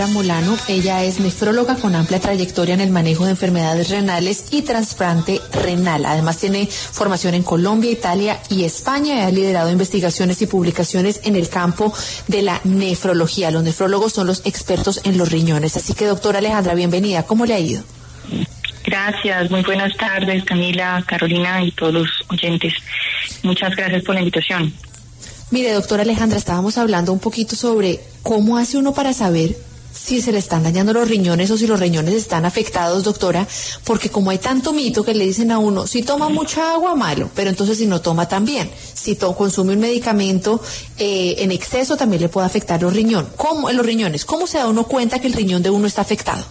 Molano, ella es nefróloga con amplia trayectoria en el manejo de enfermedades renales y trasplante renal. Además tiene formación en Colombia, Italia y España y ha liderado investigaciones y publicaciones en el campo de la nefrología. Los nefrólogos son los expertos en los riñones. Así que, doctora Alejandra, bienvenida. ¿Cómo le ha ido? Gracias, muy buenas tardes, Camila, Carolina y todos los oyentes. Muchas gracias por la invitación. Mire, doctora Alejandra, estábamos hablando un poquito sobre cómo hace uno para saber si se le están dañando los riñones o si los riñones están afectados, doctora, porque como hay tanto mito que le dicen a uno, si toma mucha agua, malo, pero entonces si no toma también, si consume un medicamento en exceso también le puede afectar los riñones. Los riñones, ¿cómo se da uno cuenta que el riñón de uno está afectado?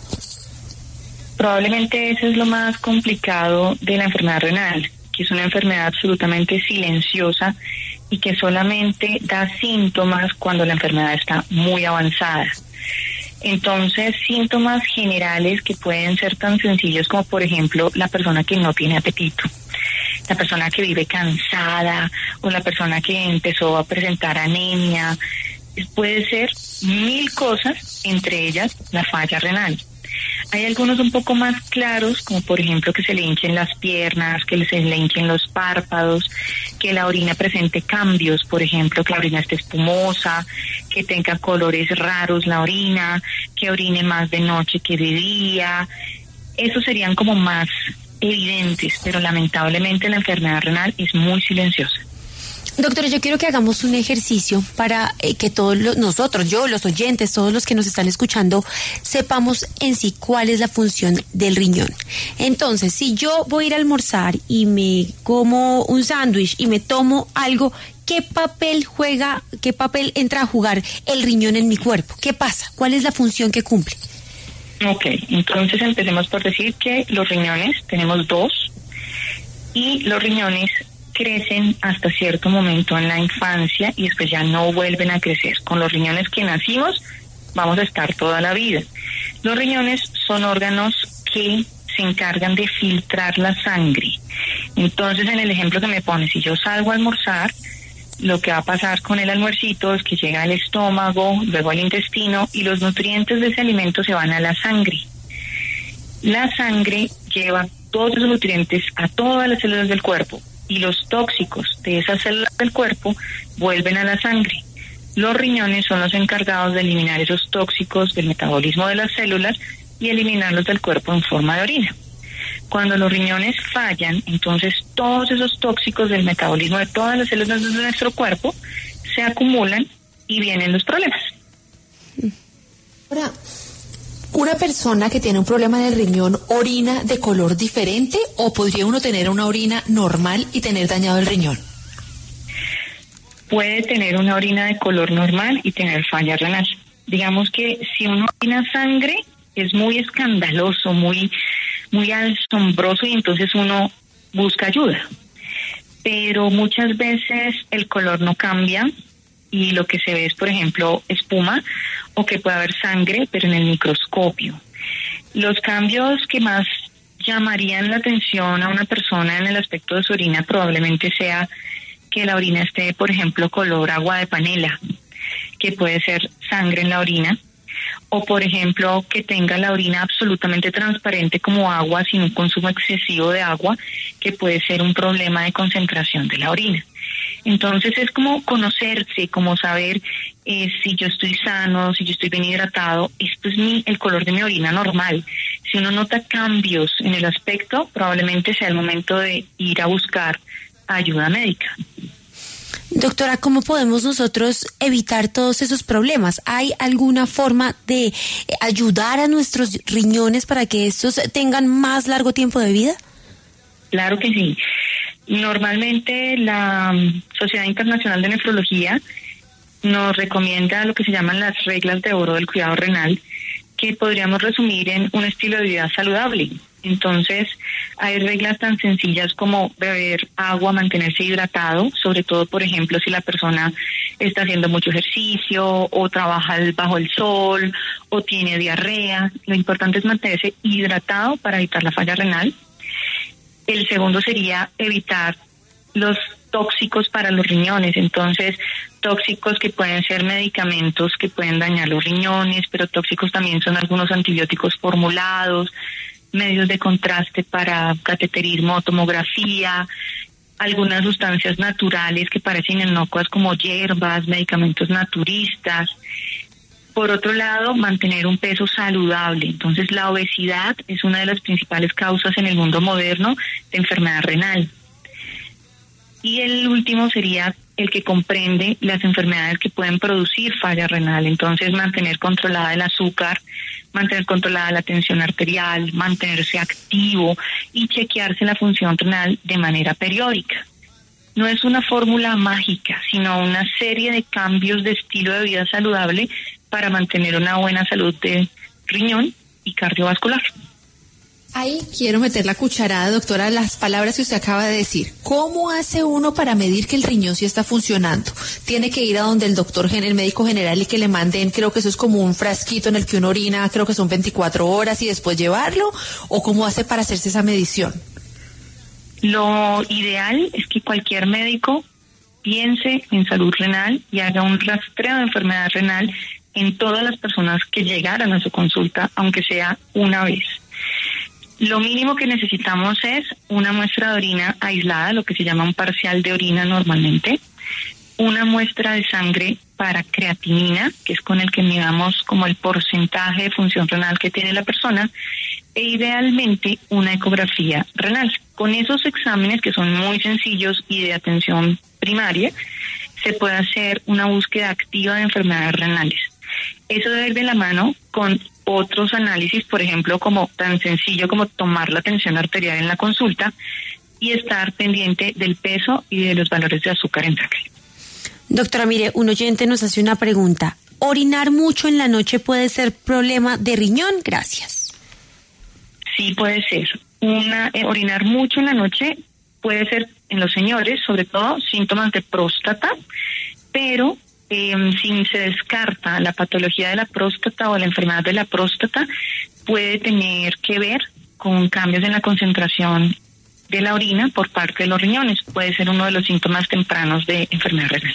Probablemente eso es lo más complicado de la enfermedad renal, que es una enfermedad absolutamente silenciosa y que solamente da síntomas cuando la enfermedad está muy avanzada. Entonces, síntomas generales que pueden ser tan sencillos como, por ejemplo, la persona que no tiene apetito, la persona que vive cansada o la persona que empezó a presentar anemia. Puede ser 1000 cosas, entre ellas la falla renal. Hay algunos un poco más claros, como por ejemplo que se le hinchen las piernas, que se le hinchen los párpados, que la orina presente cambios, por ejemplo, que la orina esté espumosa, que tenga colores raros la orina, que orine más de noche que de día. Esos serían como más evidentes, pero lamentablemente la enfermedad renal es muy silenciosa. Doctora, yo quiero que hagamos un ejercicio para que todos nosotros, yo, los oyentes, todos los que nos están escuchando, sepamos en sí cuál es la función del riñón. Entonces, si yo voy a ir a almorzar y me como un sándwich y me tomo algo, ¿qué papel entra a jugar el riñón en mi cuerpo? ¿Qué pasa? ¿Cuál es la función que cumple? Ok, entonces empecemos por decir que los riñones, tenemos 2, y los riñones crecen hasta cierto momento en la infancia y después ya no vuelven a crecer. Con los riñones que nacimos vamos a estar toda la vida. Los riñones son órganos que se encargan de filtrar la sangre. Entonces, en el ejemplo que me pone, si yo salgo a almorzar, lo que va a pasar con el almuercito es que llega al estómago, luego al intestino, y los nutrientes de ese alimento se van a la sangre. La sangre lleva todos esos nutrientes a todas las células del cuerpo, y los tóxicos de esas células del cuerpo vuelven a la sangre. Los riñones son los encargados de eliminar esos tóxicos del metabolismo de las células y eliminarlos del cuerpo en forma de orina. Cuando los riñones fallan, entonces todos esos tóxicos del metabolismo de todas las células de nuestro cuerpo se acumulan y vienen los problemas. Ahora, ¿una persona que tiene un problema en el riñón orina de color diferente o podría uno tener una orina normal y tener dañado el riñón? Puede tener una orina de color normal y tener falla renal. Digamos que si uno orina sangre es muy escandaloso, muy asombroso y entonces uno busca ayuda. Pero muchas veces el color no cambia y lo que se ve es, por ejemplo, espuma o que puede haber sangre, pero en el microscopio. Los cambios que más llamarían la atención a una persona en el aspecto de su orina probablemente sea que la orina esté, por ejemplo, color agua de panela, que puede ser sangre en la orina, o por ejemplo que tenga la orina absolutamente transparente como agua sin un consumo excesivo de agua, que puede ser un problema de concentración de la orina. Entonces es como conocerse, como saber si yo estoy sano, si yo estoy bien hidratado. Esto es el color de mi orina normal. Si uno nota cambios en el aspecto, probablemente sea el momento de ir a buscar ayuda médica. Doctora, ¿cómo podemos nosotros evitar todos esos problemas? ¿Hay alguna forma de ayudar a nuestros riñones para que estos tengan más largo tiempo de vida? Claro que sí. Normalmente la Sociedad Internacional de Nefrología nos recomienda lo que se llaman las reglas de oro del cuidado renal, que podríamos resumir en un estilo de vida saludable. Entonces, hay reglas tan sencillas como beber agua, mantenerse hidratado, sobre todo, por ejemplo, si la persona está haciendo mucho ejercicio o trabaja bajo el sol o tiene diarrea. Lo importante es mantenerse hidratado para evitar la falla renal. El segundo sería evitar los tóxicos para los riñones. Entonces, tóxicos que pueden ser medicamentos que pueden dañar los riñones, pero tóxicos también son algunos antibióticos formulados, medios de contraste para cateterismo, tomografía, algunas sustancias naturales que parecen inocuas como hierbas, medicamentos naturistas. Por otro lado, mantener un peso saludable. Entonces, la obesidad es una de las principales causas en el mundo moderno de enfermedad renal. Y el último sería el que comprende las enfermedades que pueden producir falla renal. Entonces, mantener controlada el azúcar, mantener controlada la tensión arterial, mantenerse activo y chequearse la función renal de manera periódica. No es una fórmula mágica, sino una serie de cambios de estilo de vida saludable para mantener una buena salud de riñón y cardiovascular. Ahí quiero meter la cucharada, doctora, a las palabras que usted acaba de decir. ¿Cómo hace uno para medir que el riñón sí está funcionando? ¿Tiene que ir a donde el médico general y que le manden, creo que eso es como un frasquito en el que uno orina, creo que son 24 horas y después llevarlo? ¿O cómo hace para hacerse esa medición? Lo ideal es que cualquier médico piense en salud renal y haga un rastreo de enfermedad renal en todas las personas que llegaran a su consulta, aunque sea una vez. Lo mínimo que necesitamos es una muestra de orina aislada, lo que se llama un parcial de orina normalmente, una muestra de sangre para creatinina, que es con el que midamos como el porcentaje de función renal que tiene la persona, e idealmente una ecografía renal. Con esos exámenes, que son muy sencillos y de atención primaria, se puede hacer una búsqueda activa de enfermedades renales. Eso debe ir de la mano con otros análisis, por ejemplo, como tan sencillo como tomar la tensión arterial en la consulta y estar pendiente del peso y de los valores de azúcar en sangre. Doctora, mire, un oyente nos hace una pregunta. ¿Orinar mucho en la noche puede ser problema de riñón? Gracias. Sí, puede ser. Orinar mucho en la noche puede ser en los señores, sobre todo síntomas de próstata, pero si se descarta la patología de la próstata o la enfermedad de la próstata, puede tener que ver con cambios en la concentración de la orina por parte de los riñones. Puede ser uno de los síntomas tempranos de enfermedad renal.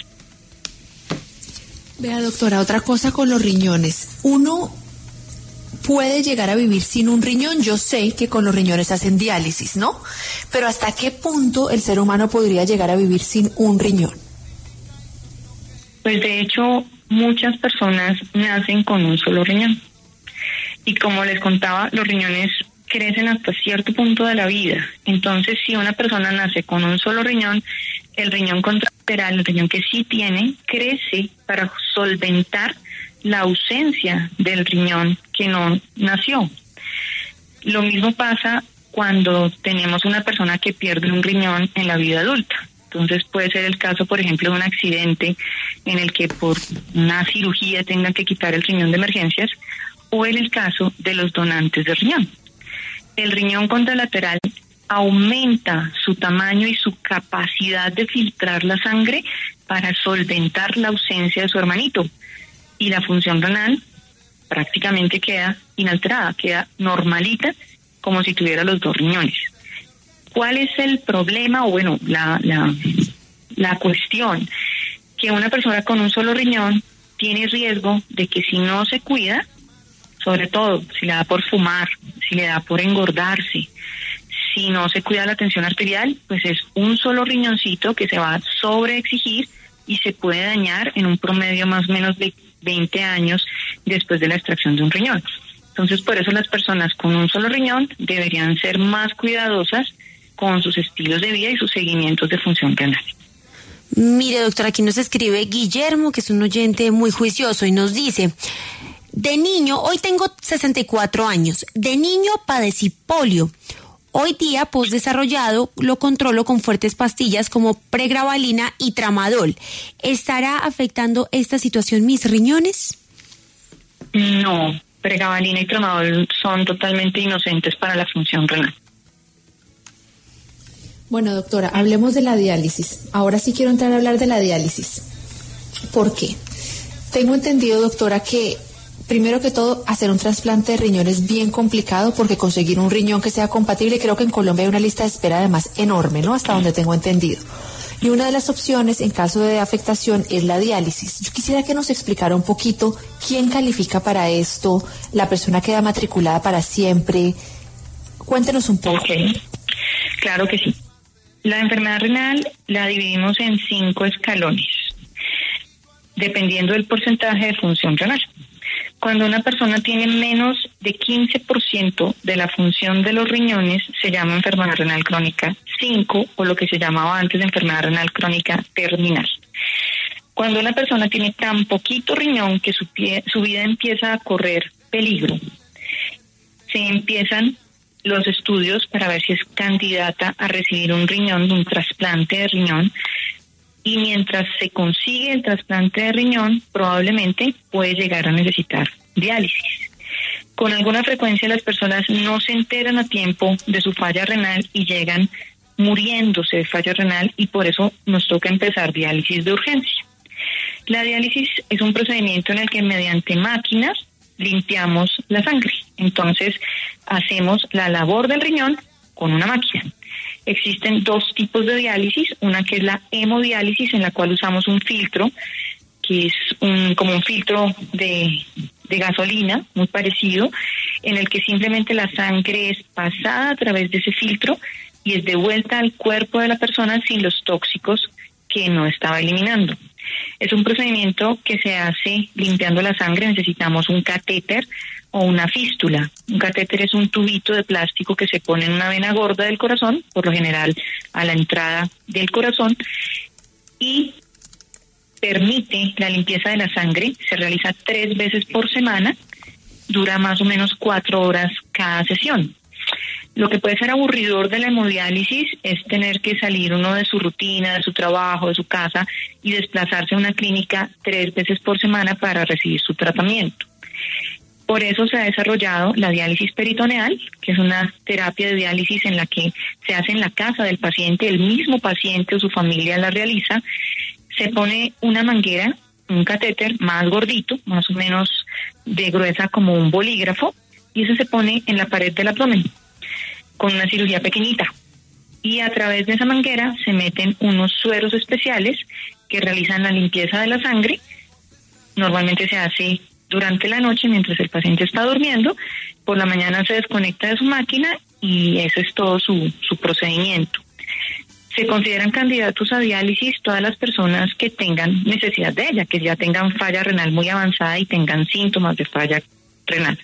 Vea, doctora, otra cosa con los riñones. Uno puede llegar a vivir sin un riñón. Yo sé que con los riñones hacen diálisis, ¿no? Pero ¿hasta qué punto el ser humano podría llegar a vivir sin un riñón? Pues de hecho, muchas personas nacen con un solo riñón. Y como les contaba, los riñones crecen hasta cierto punto de la vida. Entonces, si una persona nace con un solo riñón, el riñón contralateral, el riñón que sí tiene, crece para solventar la ausencia del riñón que no nació. Lo mismo pasa cuando tenemos una persona que pierde un riñón en la vida adulta. Entonces puede ser el caso, por ejemplo, de un accidente en el que por una cirugía tengan que quitar el riñón de emergencias, o en el caso de los donantes de riñón. El riñón contralateral aumenta su tamaño y su capacidad de filtrar la sangre para solventar la ausencia de su hermanito. Y la función renal prácticamente queda inalterada, queda normalita, como si tuviera los dos riñones. ¿Cuál es el problema? O bueno, la cuestión, que una persona con un solo riñón tiene riesgo de que si no se cuida, sobre todo si le da por fumar, si le da por engordarse, si no se cuida la tensión arterial, pues es un solo riñoncito que se va a sobreexigir y se puede dañar en un promedio más o menos de 20 años después de la extracción de un riñón. Entonces, por eso las personas con un solo riñón deberían ser más cuidadosas con sus estilos de vida y sus seguimientos de función renal. Mire, doctora, aquí nos escribe Guillermo, que es un oyente muy juicioso, y nos dice: de niño, hoy tengo 64 años, de niño padecí polio. Hoy día, postdesarrollado, lo controlo con fuertes pastillas como pregabalina y tramadol. ¿Estará afectando esta situación mis riñones? No, pregabalina y tramadol son totalmente inocentes para la función renal. Bueno, doctora, hablemos de la diálisis. Ahora sí quiero entrar a hablar de la diálisis. ¿Por qué? Tengo entendido, doctora, que primero que todo, hacer un trasplante de riñón es bien complicado, porque conseguir un riñón que sea compatible, creo que en Colombia hay una lista de espera además enorme, ¿no? Hasta donde tengo entendido. Y una de las opciones en caso de afectación es la diálisis. Yo quisiera que nos explicara un poquito quién califica para esto, la persona queda matriculada para siempre. Cuéntenos un poco. Okay. Claro que sí. La enfermedad renal la dividimos en 5 escalones, dependiendo del porcentaje de función renal. Cuando una persona tiene menos de 15% de la función de los riñones, se llama enfermedad renal crónica 5 o lo que se llamaba antes de enfermedad renal crónica terminal. Cuando una persona tiene tan poquito riñón que su vida empieza a correr peligro, se empiezan los estudios para ver si es candidata a recibir un riñón, un trasplante de riñón, y mientras se consigue el trasplante de riñón, probablemente puede llegar a necesitar diálisis. Con alguna frecuencia las personas no se enteran a tiempo de su falla renal y llegan muriéndose de falla renal, y por eso nos toca empezar diálisis de urgencia. La diálisis es un procedimiento en el que mediante máquinas limpiamos la sangre. Entonces hacemos la labor del riñón con una máquina. Existen 2 tipos de diálisis, una que es la hemodiálisis, en la cual usamos un filtro, que es como un filtro de gasolina, muy parecido, en el que simplemente la sangre es pasada a través de ese filtro y es devuelta al cuerpo de la persona sin los tóxicos que no estaba eliminando. Es un procedimiento que se hace limpiando la sangre. Necesitamos un catéter o una fístula. Un catéter es un tubito de plástico que se pone en una vena gorda del corazón, por lo general a la entrada del corazón, y permite la limpieza de la sangre. Se realiza 3 veces por semana, dura más o menos 4 horas cada sesión. Lo que puede ser aburridor de la hemodiálisis es tener que salir uno de su rutina, de su trabajo, de su casa y desplazarse a una clínica 3 veces por semana para recibir su tratamiento. Por eso se ha desarrollado la diálisis peritoneal, que es una terapia de diálisis en la que se hace en la casa del paciente, el mismo paciente o su familia la realiza. Se pone una manguera, un catéter más gordito, más o menos de gruesa como un bolígrafo, y eso se pone en la pared del abdomen con una cirugía pequeñita, y a través de esa manguera se meten unos sueros especiales que realizan la limpieza de la sangre. Normalmente se hace durante la noche mientras el paciente está durmiendo. Por la mañana se desconecta de su máquina y ese es todo su procedimiento. Se consideran candidatos a diálisis todas las personas que tengan necesidad de ella, que ya tengan falla renal muy avanzada y tengan síntomas de falla renal.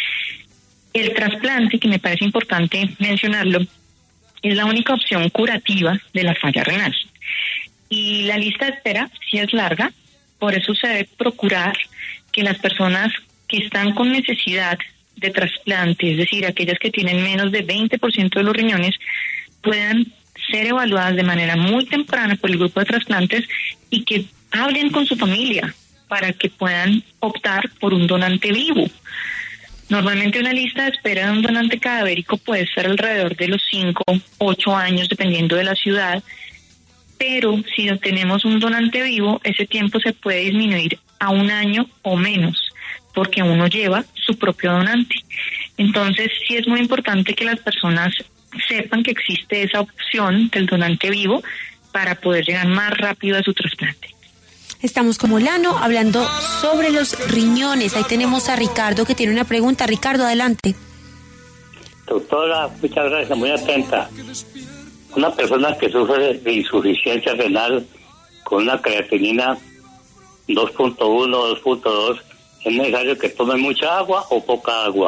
El trasplante, que me parece importante mencionarlo, es la única opción curativa de la falla renal. Y la lista de espera sí es larga, por eso se debe procurar que las personas que están con necesidad de trasplante, es decir, aquellas que tienen menos de 20% de los riñones, puedan ser evaluadas de manera muy temprana por el grupo de trasplantes y que hablen con su familia para que puedan optar por un donante vivo. Normalmente una lista de espera de un donante cadavérico puede ser alrededor de los 5, 8 años, dependiendo de la ciudad, pero si obtenemos un donante vivo, ese tiempo se puede disminuir a 1 año o menos, porque uno lleva su propio donante. Entonces, sí es muy importante que las personas sepan que existe esa opción del donante vivo para poder llegar más rápido a su trasplante. Estamos como Lano hablando sobre los riñones. Ahí tenemos a Ricardo que tiene una pregunta. Ricardo, adelante. Doctora, muchas gracias, muy atenta. Una persona que sufre de insuficiencia renal con una creatinina 2.1, 2.2, ¿es necesario que tome mucha agua o poca agua?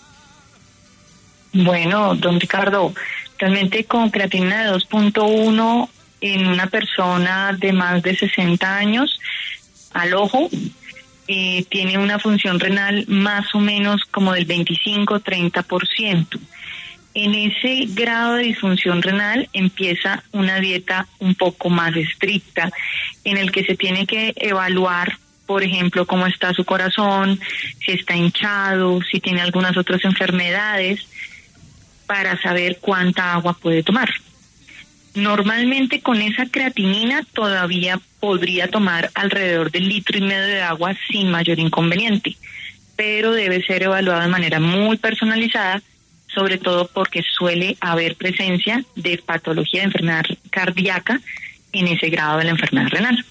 Bueno, don Ricardo, realmente con creatinina de 2.1 en una persona de más de 60 años, al ojo, tiene una función renal más o menos como del 25-30%. En ese grado de disfunción renal empieza una dieta un poco más estricta, en el que se tiene que evaluar, por ejemplo, cómo está su corazón, si está hinchado, si tiene algunas otras enfermedades, para saber cuánta agua puede tomar. Normalmente con esa creatinina todavía podría tomar alrededor del 1,5 litros de agua sin mayor inconveniente, pero debe ser evaluado de manera muy personalizada, sobre todo porque suele haber presencia de patología de enfermedad cardíaca en ese grado de la enfermedad renal.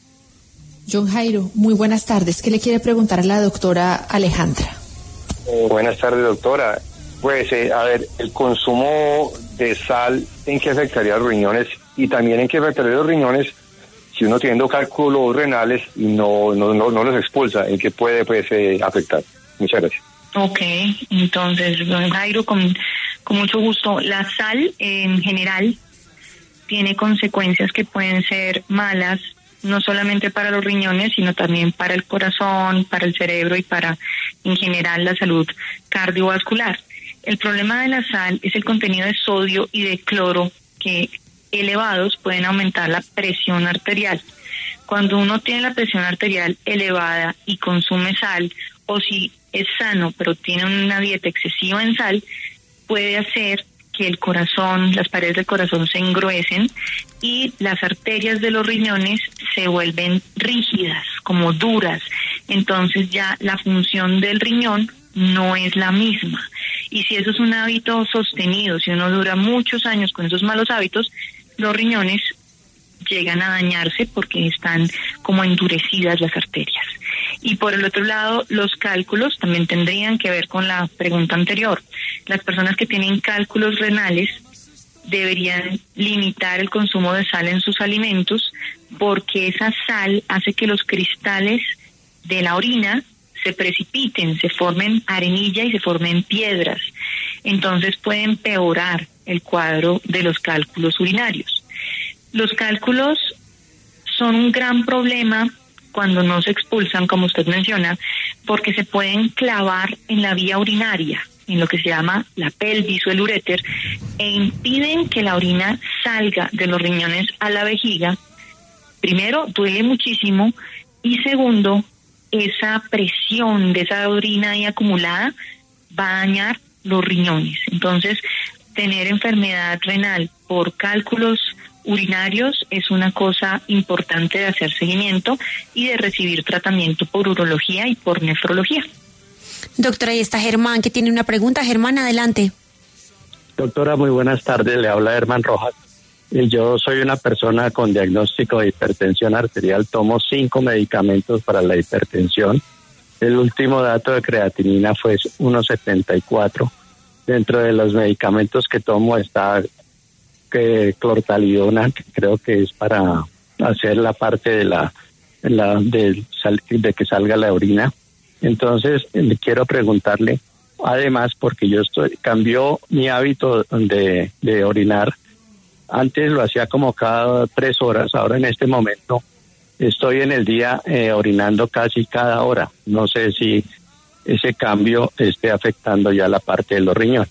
John Jairo, muy buenas tardes. ¿Qué le quiere preguntar a la doctora Alejandra? Buenas tardes, doctora. Pues, a ver, el consumo de sal, ¿en qué afectaría a los riñones? Y también, ¿en qué afectaría a los riñones si uno teniendo cálculos renales y no los expulsa? ¿En qué puede afectar? Muchas gracias. Ok, entonces, don Jairo, con mucho gusto. La sal, en general, tiene consecuencias que pueden ser malas, no solamente para los riñones, sino también para el corazón, para el cerebro y para, en general, la salud cardiovascular. El problema de la sal es el contenido de sodio y de cloro, que elevados pueden aumentar la presión arterial. Cuando uno tiene la presión arterial elevada y consume sal, o si es sano pero tiene una dieta excesiva en sal, puede hacer que el corazón, las paredes del corazón se engruesen y las arterias de los riñones se vuelven rígidas, como duras. Entonces ya la función del riñón no es la misma. Y si eso es un hábito sostenido, si uno dura muchos años con esos malos hábitos, los riñones llegan a dañarse porque están como endurecidas las arterias. Y por el otro lado, los cálculos también tendrían que ver con la pregunta anterior. Las personas que tienen cálculos renales deberían limitar el consumo de sal en sus alimentos, porque esa sal hace que los cristales de la orina se precipiten, se formen arenilla y se formen piedras. Entonces puede empeorar el cuadro de los cálculos urinarios. Los cálculos son un gran problema cuando no se expulsan, como usted menciona, porque se pueden clavar en la vía urinaria, en lo que se llama la pelvis o el uréter, e impiden que la orina salga de los riñones a la vejiga. Primero, duele muchísimo, y segundo, esa presión de esa orina ahí acumulada va a dañar los riñones. Entonces, tener enfermedad renal por cálculos urinarios es una cosa importante de hacer seguimiento y de recibir tratamiento por urología y por nefrología. Doctora, ahí está Germán, que tiene una pregunta. Germán, adelante. Doctora, muy buenas tardes. Le habla Germán Rojas. Yo soy una persona con diagnóstico de hipertensión arterial. Tomo 5 medicamentos para la hipertensión. El último dato de creatinina fue 1.74. Dentro de los medicamentos que tomo está clortalidona, que creo que es para hacer la parte de que salga la orina. Entonces, le quiero preguntarle, además, porque cambió mi hábito de orinar. Antes lo hacía como cada 3 horas, ahora en este momento estoy en el día orinando casi cada hora. No sé si ese cambio esté afectando ya la parte de los riñones.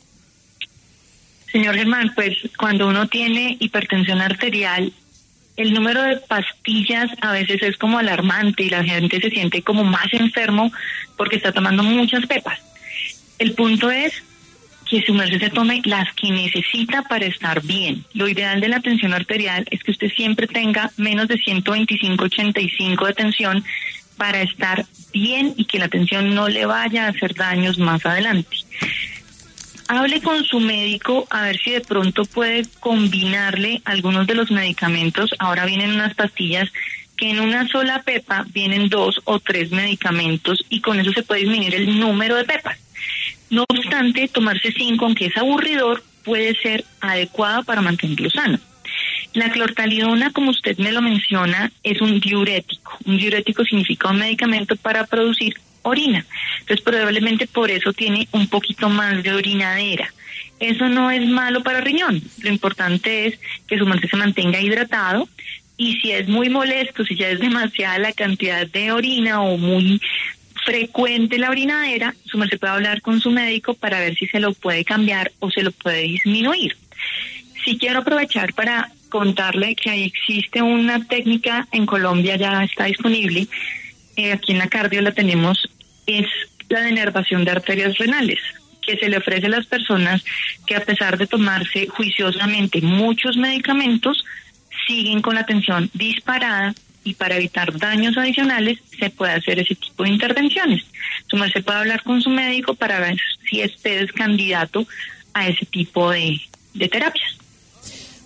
Señor Germán, pues cuando uno tiene hipertensión arterial, el número de pastillas a veces es como alarmante y la gente se siente como más enfermo porque está tomando muchas pepas. El punto es que su merced se tome las que necesita para estar bien. Lo ideal de la tensión arterial es que usted siempre tenga menos de 125/85 de tensión para estar bien y que la tensión no le vaya a hacer daños más adelante. Hable con su médico a ver si de pronto puede combinarle algunos de los medicamentos. Ahora vienen unas pastillas que en una sola pepa vienen 2 o 3 medicamentos y con eso se puede disminuir el número de pepas. No obstante, tomarse 5, aunque es aburridor, puede ser adecuado para mantenerlo sano. La clortalidona, como usted me lo menciona, es un diurético. Un diurético significa un medicamento para producir orina. Entonces, probablemente por eso tiene un poquito más de orinadera. Eso no es malo para el riñón. Lo importante es que su merced se mantenga hidratado, y si es muy molesto, si ya es demasiada la cantidad de orina o muy frecuente la orinadera, su merced puede hablar con su médico para ver si se lo puede cambiar o se lo puede disminuir. Sí quiero aprovechar para contarle que ahí existe una técnica en Colombia, ya está disponible, aquí en la cardio la tenemos, es la denervación de arterias renales, que se le ofrece a las personas que a pesar de tomarse juiciosamente muchos medicamentos, siguen con la tensión disparada, y para evitar daños adicionales se puede hacer ese tipo de intervenciones. Su merced puede hablar con su médico para ver si usted es candidato a ese tipo de terapias.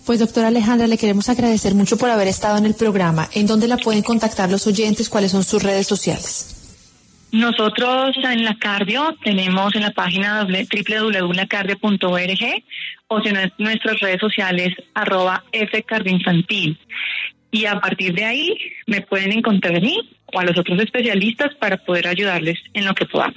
Pues doctora Alejandra, le queremos agradecer mucho por haber estado en el programa. ¿En dónde la pueden contactar los oyentes? ¿Cuáles son sus redes sociales? Nosotros en la cardio tenemos en la página www.lacardio.org o si no en nuestras redes sociales @fcardioinfantil. Y a partir de ahí me pueden encontrar a mí o a los otros especialistas para poder ayudarles en lo que podamos.